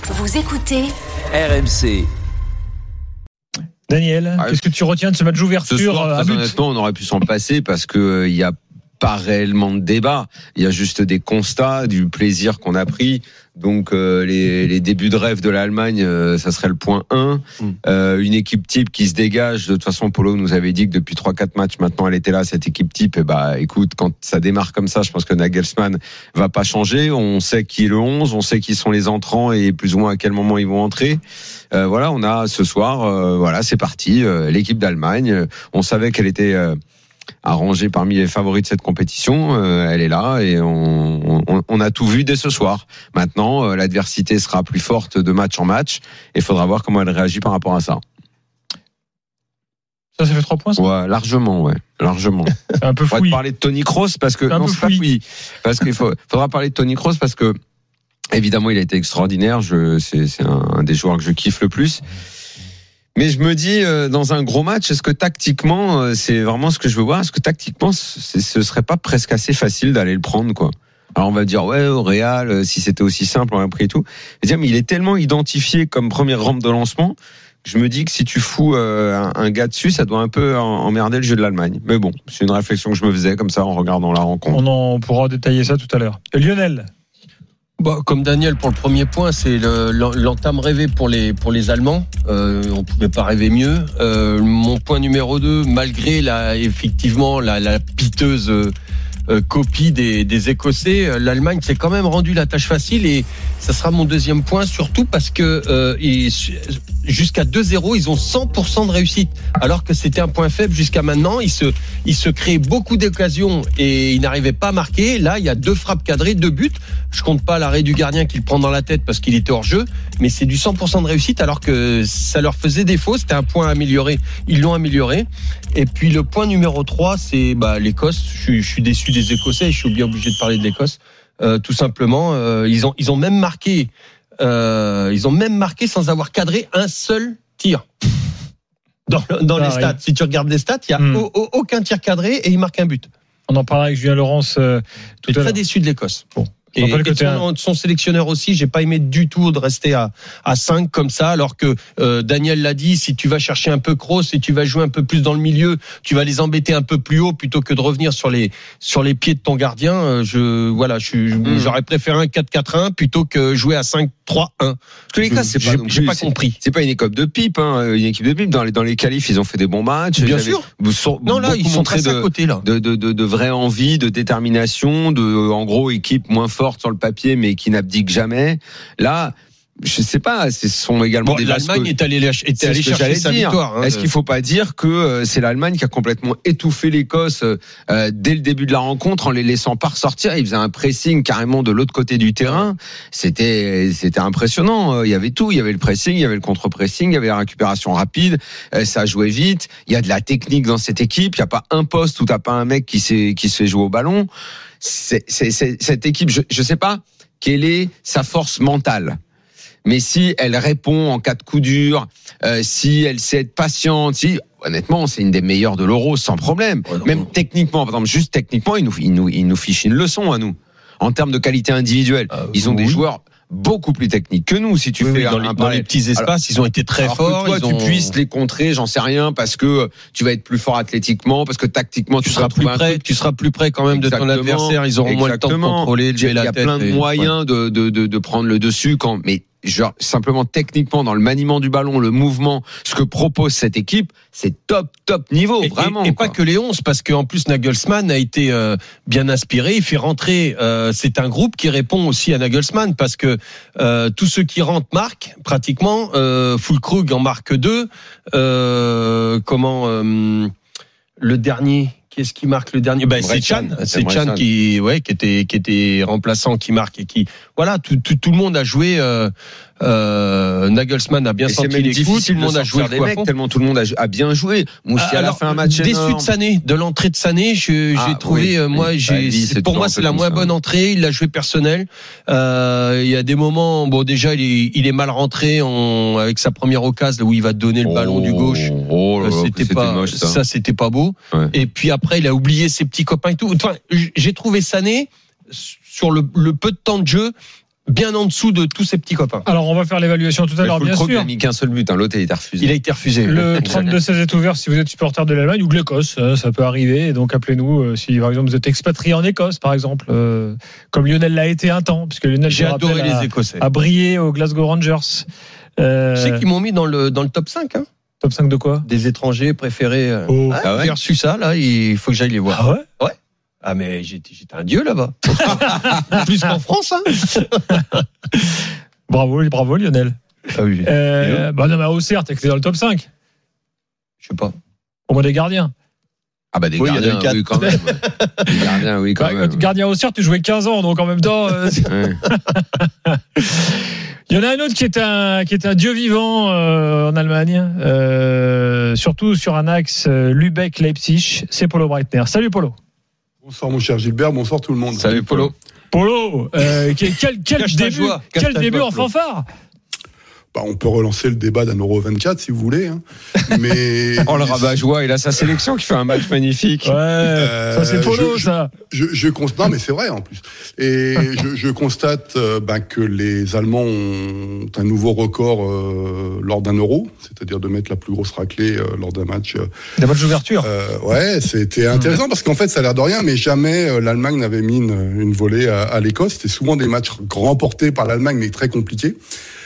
Vous écoutez RMC. Daniel, qu'est-ce que tu retiens de ce match d'ouverture? Ce soir, très honnêtement, on aurait pu s'en passer parce que il y a pas réellement de débat. Il y a juste des constats, du plaisir qu'on a pris. Donc les débuts de rêve de l'Allemagne, ça serait le point 1. Une équipe type qui se dégage. De toute façon, Polo nous avait dit que depuis 3-4 matchs, maintenant elle était là, cette équipe type. Et écoute, quand ça démarre comme ça, je pense que Nagelsmann va pas changer. On sait qui est le 11, on sait qui sont les entrants et plus ou moins à quel moment ils vont entrer. Voilà, on a ce soir, voilà, c'est parti. L'équipe d'Allemagne, on savait qu'elle était arrangée parmi les favoris de cette compétition, elle est là et on a tout vu dès ce soir. Maintenant, l'adversité sera plus forte de match en match et il faudra voir comment elle réagit par rapport à ça. Ça fait 3 points, ça? Ouais, largement. C'est un peu fouillis. On va parler de Toni Kroos parce que non, c'est pas fouillis. Parce qu'il faudra parler de Toni Kroos parce que évidemment, il a été extraordinaire. C'est un des joueurs que je kiffe le plus. Mais je me dis, dans un gros match, est-ce que tactiquement, c'est vraiment ce que je veux voir? Est-ce que tactiquement, ce serait pas presque assez facile d'aller le prendre, quoi? Alors on va dire, ouais, au Real, si c'était aussi simple, on aurait pris et tout. Mais il est tellement identifié comme première rampe de lancement, que je me dis que si tu fous un gars dessus, ça doit un peu emmerder le jeu de l'Allemagne. Mais bon, c'est une réflexion que je me faisais comme ça en regardant la rencontre. On pourra détailler ça tout à l'heure. Lionel? Comme Daniel pour le premier point, c'est l'entame rêvée pour les Allemands. On pouvait pas rêver mieux. Mon point numéro 2, malgré effectivement la piteuse copie des Écossais, l'Allemagne s'est quand même rendu la tâche facile et ça sera mon deuxième point, surtout parce que jusqu'à 2-0, ils ont 100% de réussite, alors que c'était un point faible jusqu'à maintenant. Ils se créaient beaucoup d'occasions et ils n'arrivaient pas à marquer. Là, il y a 2 frappes cadrées, 2 buts. Je compte pas l'arrêt du gardien qui le prend dans la tête parce qu'il était hors jeu, mais c'est du 100% de réussite alors que ça leur faisait défaut. C'était un point amélioré. Ils l'ont amélioré. Et puis le point numéro 3, c'est l'Écosse. Je suis déçu des Écossais. Je suis bien obligé de parler de l'Écosse. Tout simplement, ils ont même marqué. Ils ont même marqué sans avoir cadré un seul tir. Dans les stats. Si tu regardes les stats, il n'y a aucun tir cadré et ils marquent un but. On en parlait avec Julien Laurence tout à l'heure. Très déçu de l'Écosse. Bon. Et son sélectionneur aussi, j'ai pas aimé du tout de rester à 5 comme ça, alors que Daniel l'a dit, si tu vas chercher un peu Kroos et tu vas jouer un peu plus dans le milieu, tu vas les embêter un peu plus haut plutôt que de revenir sur les pieds de ton gardien. J'aurais préféré un 4-4-1 plutôt que jouer à 5-3-1. En tous les cas, j'ai pas compris. C'est pas une équipe de pipe, une équipe de pipe. Dans les qualifs, ils ont fait des bons matchs. Bien sûr. Non, là, ils sont très à côté, là. De vraie envie, de détermination, en gros, équipe moins forte sur le papier, mais qui n'abdique jamais. Là, je sais pas, ce sont également des l'Allemagne est allée chercher sa victoire. Est-ce qu'il faut pas dire que c'est l'Allemagne qui a complètement étouffé l'Écosse dès le début de la rencontre en les laissant pas ressortir? Ils faisaient un pressing carrément de l'autre côté du terrain. C'était impressionnant. Il y avait tout. Il y avait le pressing, il y avait le contre-pressing, il y avait la récupération rapide. Ça jouait vite. Il y a de la technique dans cette équipe. Il y a pas un poste où t'as pas un mec qui se fait jouer au ballon. C'est cette équipe. Je sais pas quelle est sa force mentale. Mais si elle répond en cas de coup dur, si elle sait être patiente, honnêtement, c'est une des meilleures de l'Euro sans problème. Même techniquement, par exemple, juste techniquement, ils nous fichent une leçon à nous. En termes de qualité individuelle, ils ont des joueurs beaucoup plus techniques que nous. Si tu fais dans les petits espaces, ils ont été très forts. Que toi, tu puisses les contrer, j'en sais rien, parce que tu vas être plus fort athlétiquement, parce que tactiquement, tu seras plus près. Tu seras plus près quand même de ton adversaire. Ils auront moins le temps de contrôler, de jouer la tête. Il y a plein de moyens de prendre le dessus mais simplement techniquement dans le maniement du ballon, le mouvement, ce que propose cette équipe, c'est top niveau, vraiment. Et pas que les 11, parce qu'en plus Nagelsmann a été bien inspiré, il fait rentrer, c'est un groupe qui répond aussi à Nagelsmann, parce que tous ceux qui rentrent marquent, pratiquement, Füllkrug en marque 2, le dernier... Qu'est-ce qui marque le dernier? C'est Chan qui était remplaçant, qui marque et qui, voilà, tout le monde a joué. Nagelsmann a bien senti les coups, tout le monde a joué des mecs, tellement tout le monde a bien joué. Musiala a fait un match énorme. Déçu de Sané, de l'entrée de Sané, j'ai trouvé, pour moi c'est la moins bonne entrée. Il l'a joué personnel. Il y a des moments, déjà il est mal rentré avec sa première occasion où il va donner le ballon du gauche. C'était pas beau. Ouais. Et puis après il a oublié ses petits copains et tout. Enfin, j'ai trouvé Sané sur le peu de temps de jeu bien en dessous de tous ses petits copains. Alors, on va faire l'évaluation tout à l'heure, bien sûr. Il a mis qu'un seul but, l'autre, il a été refusé. Il a été refusé. Le 32-16 est ouvert si vous êtes supporter de l'Allemagne ou de l'Écosse, ça peut arriver. Et donc, appelez-nous si, par exemple, vous êtes expatrié en Écosse, par exemple, comme Lionel l'a été un temps, puisque Lionel, j'ai adoré les Écossais. A brillé aux Glasgow Rangers. Je sais qu'ils m'ont mis dans le top 5, hein. Top 5 de quoi? Des étrangers préférés. Ah ouais. J'ai reçu ça, là, il faut que j'aille les voir. Ah ouais? Ouais. Ah, mais j'étais un dieu là-bas. Plus qu'en France, hein. Bravo Lionel. Ah oui. Non, mais à Auxerre, t'es dans le top 5. Je sais pas. Au moins des gardiens. Ah bah des gardiens, oui, quand même. Des gardiens, oui, quand même. Gardien Auxerre, tu jouais 15 ans, donc en même temps. Il y en a un autre qui est un dieu vivant en Allemagne, surtout sur un axe Lübeck-Leipzig, c'est Polo Breitner. Salut Polo. Bonsoir mon cher Gilbert, bonsoir tout le monde. Salut Polo. Polo, quel début en fanfare. On peut relancer le débat d'un Euro 24 si vous voulez. Hein. Mais le rabat-joie, il a sa sélection qui fait un match magnifique. Ouais, ça c'est Polo, ça. Je constate, non mais c'est vrai en plus. Et je constate que les Allemands ont un nouveau record lors d'un Euro, c'est-à-dire de mettre la plus grosse raclée lors d'un match. Des matchs d'ouverture. Ouais, c'était intéressant parce qu'en fait ça a l'air de rien, mais jamais l'Allemagne n'avait mis une volée à l'Écosse. C'était souvent des matchs remportés par l'Allemagne, mais très compliqués.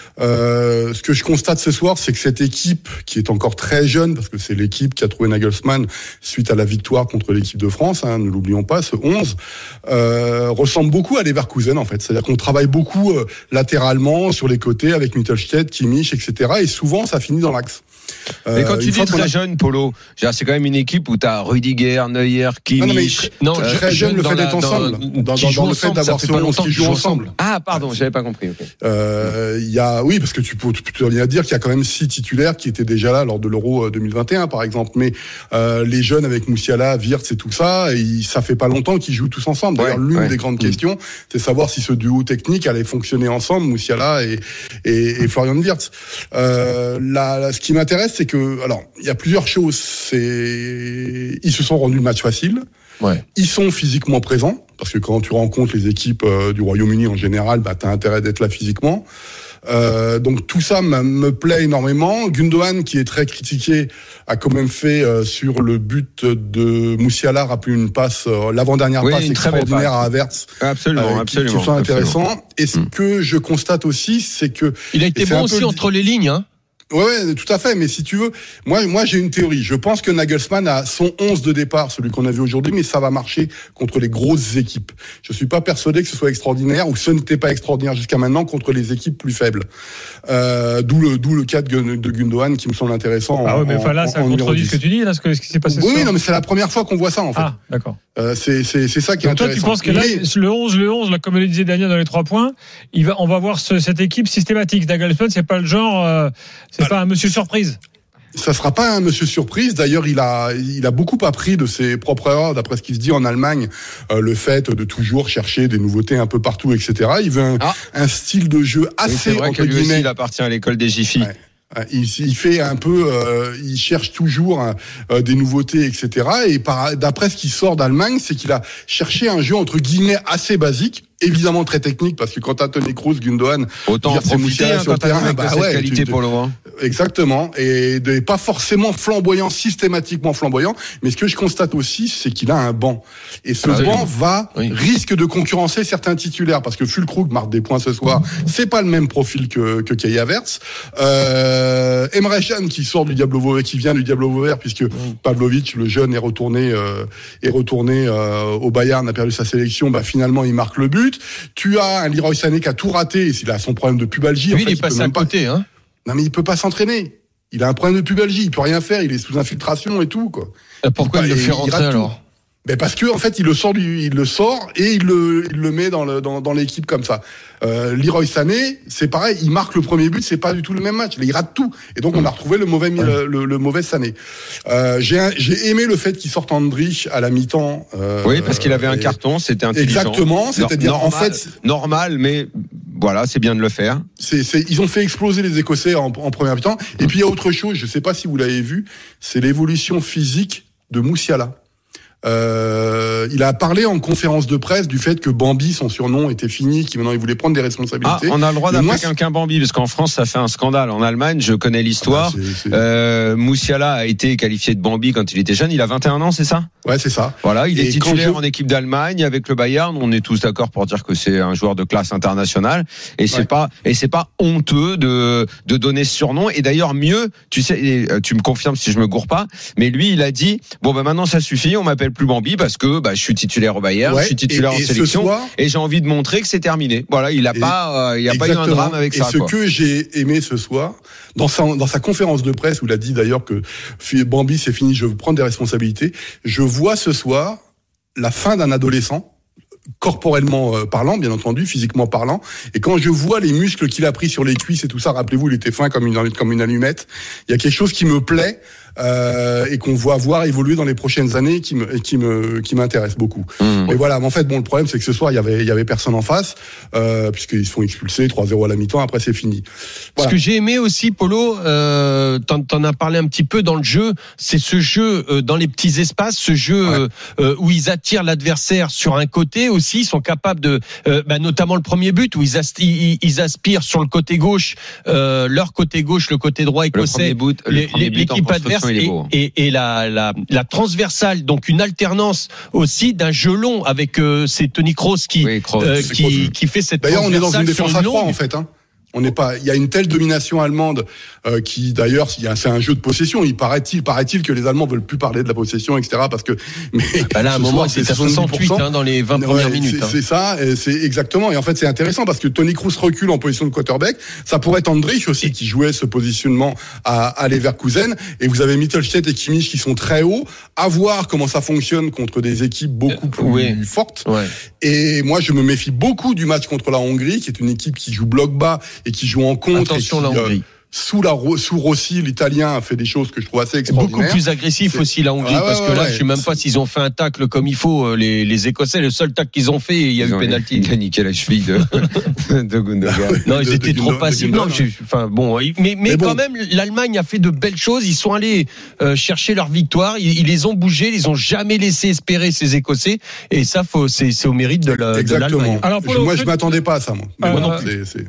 Ce que je constate ce soir, c'est que cette équipe, qui est encore très jeune, parce que c'est l'équipe qui a trouvé Nagelsmann suite à la victoire contre l'équipe de France, hein, ne l'oublions pas, ce 11, ressemble beaucoup à Leverkusen en fait. C'est-à-dire qu'on travaille beaucoup latéralement, sur les côtés, avec Mittelstädt, Kimmich, etc. Et souvent, ça finit dans l'axe. Mais quand tu dis très jeune, Polo, c'est quand même une équipe où tu as Rudiger, Neuer, Kimmich. Très jeune, le fait d'être ensemble. Dans le fait d'avoir ce 11 qui joue ensemble. Ah, pardon, j'avais pas compris. Oui, parce que tu peux rien dire qu'il y a quand même 6 titulaires qui étaient déjà là lors de l'Euro 2021, par exemple. Mais les jeunes avec Moussiala, Wirtz et tout ça, ça fait pas longtemps qu'ils jouent tous ensemble. D'ailleurs, l'une des grandes questions, c'est savoir si ce duo technique allait fonctionner ensemble, Moussiala et Florian Wirtz. Ce qui m'intéresse, c'est que, alors, il y a plusieurs choses. Ils se sont rendus le match facile. Ouais. Ils sont physiquement présents, parce que quand tu rencontres les équipes du Royaume-Uni en général, t'as intérêt d'être là physiquement. Donc tout ça me plaît énormément. Gundogan, qui est très critiqué, a quand même fait sur le but de Moussiala, rappelé une passe, l'avant-dernière passe extraordinaire à Havertz. Absolument. Qui sont intéressants. Et ce que je constate aussi, c'est que il a été bon aussi entre les lignes, hein. Ouais, tout à fait. Mais si tu veux, moi, j'ai une théorie. Je pense que Nagelsmann a son 11 de départ, celui qu'on a vu aujourd'hui, mais ça va marcher contre les grosses équipes. Je suis pas persuadé que ce soit extraordinaire, ou ce n'était pas extraordinaire jusqu'à maintenant contre les équipes plus faibles. D'où le cas de Gundogan qui me semble intéressant. Ah ouais, mais là, ça contredit ce que tu dis, là, ce qui s'est passé. Oui, non, mais c'est la première fois qu'on voit ça, en fait. Ah, d'accord. C'est ça qui est intéressant. Toi, tu penses que là, le 11, là, comme le disait Daniel dans les 3 points, on va voir cette équipe systématique. Nagelsmann, c'est pas le genre, c'est pas un monsieur surprise. Ça sera pas un monsieur surprise. D'ailleurs, il a beaucoup appris de ses propres erreurs, d'après ce qui se dit en Allemagne, le fait de toujours chercher des nouveautés un peu partout, etc. Il veut un style de jeu assez, c'est vrai que lui aussi, il appartient à l'école des Jiffy. Ouais. Il fait un peu, il cherche toujours des nouveautés, etc. Et d'après ce qui sort d'Allemagne, c'est qu'il a cherché un jeu entre guillemets assez basique, évidemment très technique, parce que quand t'as Toni Kroos, Gundogan, autant en profiter sur le terrain, cette qualité pour le moment. Exactement, et pas forcément systématiquement flamboyant. Mais ce que je constate aussi, c'est qu'il a un banc, et ce banc risque de concurrencer certains titulaires, parce que Füllkrug marque des points ce soir. C'est pas le même profil que Kai Havertz. Emre Can qui vient du Diablo Vauvert, puisque Pavlovic, le jeune, est retourné au Bayern, a perdu sa sélection. Finalement, il marque le but. Tu as un Leroy Sané qui a tout raté. Il a son problème de pubalgie. Lui, il est passé à côté, hein. Non, mais il peut pas s'entraîner. Il a un problème de pubalgie. Il peut rien faire. Il est sous infiltration et tout, quoi. Pourquoi il le fait rentrer alors? Parce que en fait il le sort et il le met dans l'équipe comme ça. Leroy Sané, c'est pareil, il marque le premier but, c'est pas du tout le même match, il rate tout, et donc on a retrouvé le mauvais Sané. J'ai aimé le fait qu'il sorte Andrich à la mi-temps. Oui, parce qu'il avait un carton, c'était intelligent. Exactement, c'est-à-dire normal, en fait normal, mais voilà, c'est bien de le faire. Ils ont fait exploser les Écossais en première mi-temps. Et puis il y a autre chose, je sais pas si vous l'avez vu, c'est l'évolution physique de Moussiala. Il a parlé en conférence de presse du fait que Bambi, son surnom, était fini, qu'il maintenant il voulait prendre des responsabilités. On a le droit d'appeler quelqu'un Bambi, parce qu'en France, ça fait un scandale. En Allemagne, je connais l'histoire. Moussiala a été qualifié de Bambi quand il était jeune. Il a 21 ans, c'est ça? Ouais, c'est ça. Voilà, il est titulaire en équipe d'Allemagne avec le Bayern. On est tous d'accord pour dire que c'est un joueur de classe internationale. Et c'est pas honteux de donner ce surnom. Et d'ailleurs, mieux, tu sais, tu me confirmes si je me gourre pas, mais lui, il a dit, maintenant ça suffit, on m'appelle plus Bambi parce que je suis titulaire au Bayern, je suis titulaire en sélection et j'ai envie de montrer que c'est terminé. Voilà, il y a pas eu un drame avec ça. Et ce que j'ai aimé ce soir, dans sa conférence de presse où il a dit d'ailleurs que Bambi c'est fini, je veux prendre des responsabilités, je vois ce soir la fin d'un adolescent, corporellement parlant, bien entendu, physiquement parlant. Et quand je vois les muscles qu'il a pris sur les cuisses et tout ça, rappelez-vous, il était fin comme une allumette. Il y a quelque chose qui me plaît et qu'on va voir évoluer dans les prochaines années, qui m'intéresse beaucoup. Et voilà. Mais en fait, le problème, c'est que ce soir, il y avait personne en face, puisqu'ils se font expulser 3-0 à la mi-temps. Après, c'est fini. Voilà. Ce que j'ai aimé aussi, Polo, t'en as parlé un petit peu dans le jeu, c'est ce jeu dans les petits espaces, ce jeu où ils attirent l'adversaire sur un côté aussi, ils sont capables de, notamment le premier but où ils aspirent sur le côté gauche, leur côté gauche, le côté droit écossais, l'équipe adverse et la transversale, donc une alternance aussi d'un jeu long avec c'est Tony Kroos qui fait cette. D'ailleurs, on est dans une défense à 3 longue. en fait. On n'est pas. Il y a une telle domination allemande qui, d'ailleurs, c'est un jeu de possession. Paraît-il que les Allemands veulent plus parler de la possession, etc. Parce que. Mais là, à un moment, c'est à 68 dans les 20 premières minutes. C'est ça. C'est exactement. Et en fait, c'est intéressant parce que Tony Kroos recule en position de quarterback. Ça pourrait être Andrich aussi qui jouait ce positionnement à Leverkusen. Et vous avez Mittelstadt et Kimmich qui sont très hauts. À voir comment ça fonctionne contre des équipes beaucoup plus fortes. Ouais. Et moi, je me méfie beaucoup du match contre la Hongrie, qui est une équipe qui joue bloc bas et qui joue en contre. Attention, la Hongrie. Sous Rossi, l'Italien a fait des choses que je trouve assez extraordinaires. Beaucoup plus agressif aussi la Hongrie, parce que là, je sais même pas s'ils ont fait un tacle comme il faut. Les Écossais, le seul tacle qu'ils ont fait, il y a eu penalty. Il a niqué la cheville de Gundogan. Non, ils étaient trop passifs. Mais quand même, l'Allemagne a fait de belles choses. Ils sont allés chercher leur victoire. Ils les ont bougés. Ils les ont jamais laissé espérer ces Écossais. Et ça, c'est au mérite de l'Allemagne. Alors, moi, je m'attendais pas à ça, moi.